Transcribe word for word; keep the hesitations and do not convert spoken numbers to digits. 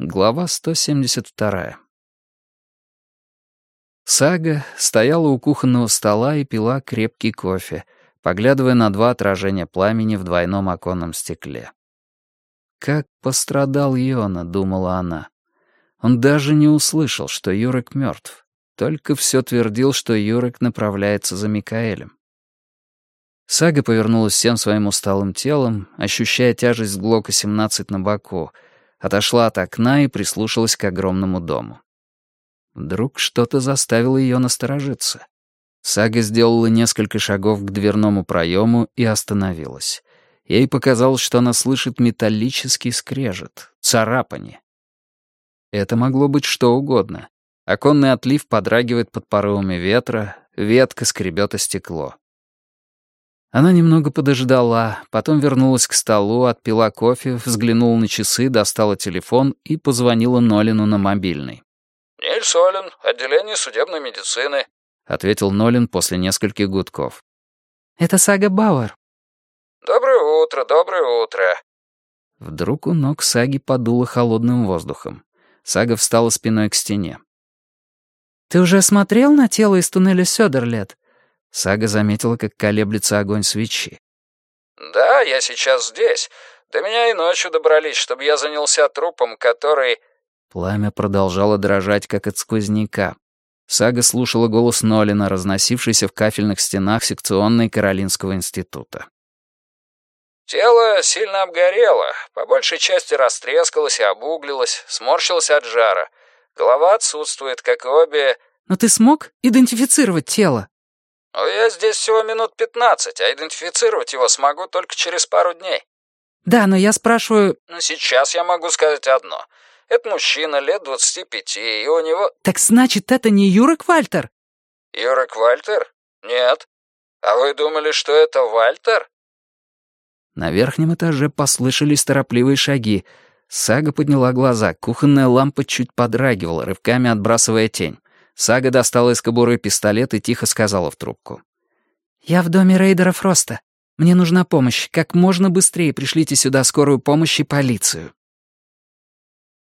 Глава сто семьдесят вторая. Сага стояла у кухонного стола и пила крепкий кофе, поглядывая на два отражения пламени в двойном оконном стекле. «Как пострадал Йона», — думала она. Он даже не услышал, что Юрек мертв, только все твердил, что Юрек направляется за Микаэлем. Сага повернулась всем своим усталым телом, ощущая тяжесть Глока семнадцать на боку, отошла от окна и прислушалась к огромному дому. Вдруг что-то заставило ее насторожиться. Сага сделала несколько шагов к дверному проему и остановилась. Ей показалось, что она слышит металлический скрежет, царапанье. Это могло быть что угодно. Оконный отлив подрагивает под порывами ветра, ветка скребет о стекло. Она немного подождала, потом вернулась к столу, отпила кофе, взглянула на часы, достала телефон и позвонила Нолину на мобильный. «Нильс Олен, отделение судебной медицины», — ответил Нолин после нескольких гудков. «Это Сага Бауэр». «Доброе утро, доброе утро». Вдруг у ног Саги подуло холодным воздухом. Сага встала спиной к стене. «Ты уже смотрел на тело из туннеля Сёдерлет?» Сага заметила, как колеблется огонь свечи. «Да, я сейчас здесь. До меня и ночью добрались, чтобы я занялся трупом, который...» Пламя продолжало дрожать, как от сквозняка. Сага слушала голос Нолина, разносившийся в кафельных стенах секционной Каролинского института. «Тело сильно обгорело, по большей части растрескалось и обуглилось, сморщилось от жара. Голова отсутствует, как и обе...» «Но ты смог идентифицировать тело?» «Ну, я здесь всего минут пятнадцать, а идентифицировать его смогу только через пару дней». «Да, но я спрашиваю...» «Ну, сейчас я могу сказать одно. Это мужчина лет двадцати пяти, и у него...» «Так значит, это не Юрек Вальтер?» «Юрек Вальтер? Нет. А вы думали, что это Вальтер?» На верхнем этаже послышались торопливые шаги. Сага подняла глаза, кухонная лампа чуть подрагивала, рывками отбрасывая тень. Сага достала из кобуры пистолет и тихо сказала в трубку. «Я в доме Рейдера Фроста. Мне нужна помощь. Как можно быстрее пришлите сюда скорую помощь и полицию».